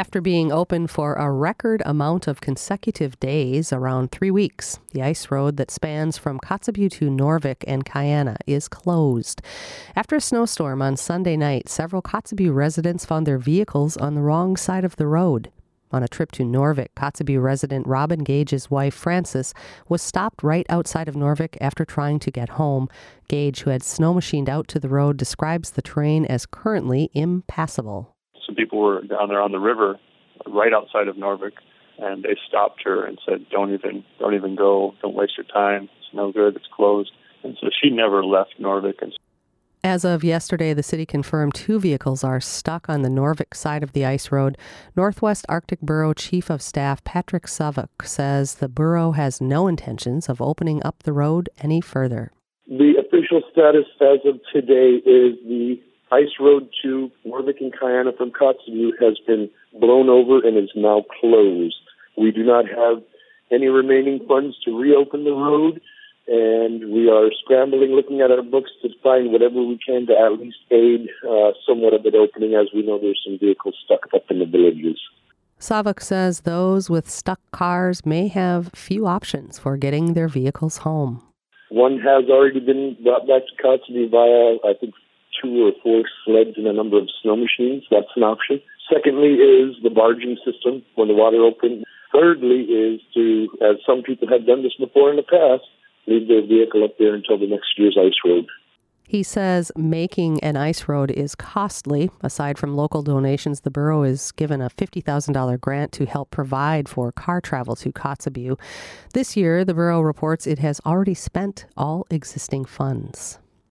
After being open for a record amount of consecutive days, around 3 weeks, the ice road that spans from Kotzebue to Norvik and Kayana is closed. After a snowstorm on Sunday night, several Kotzebue residents found their vehicles on the wrong side of the road. On a trip to Norvik, Kotzebue resident Robin Gage's wife, Frances, was stopped right outside of Norvik after trying to get home. Gage, who had snow machined out to the road, describes the terrain as currently impassable. Some people were down there on the river right outside of Norvik, and they stopped her and said, don't even go, don't waste your time, it's no good, it's closed. And so she never left Norvik. As of yesterday, the city confirmed 2 vehicles are stuck on the Norvik side of the ice road. Northwest Arctic Borough Chief of Staff Patrick Savuk says the borough has no intentions of opening up the road any further. The official status as of today is the ice road to Norvik and Kayana from Kotzebue has been blown over and is now closed. We do not have any remaining funds to reopen the road, and we are scrambling, looking at our books to find whatever we can to at least aid somewhat of it opening, as we know there's some vehicles stuck up in the villages. Savuk says those with stuck cars may have few options for getting their vehicles home. One has already been brought back to Kotzebue via, I think, 2 or 4 sleds and a number of snow machines. That's an option. Secondly is the barging system when the water opens. Thirdly is to, as some people have done this before in the past, leave their vehicle up there until the next year's ice road. He says making an ice road is costly. Aside from local donations, the borough is given a $50,000 grant to help provide for car travel to Kotzebue. This year, the borough reports it has already spent all existing funds.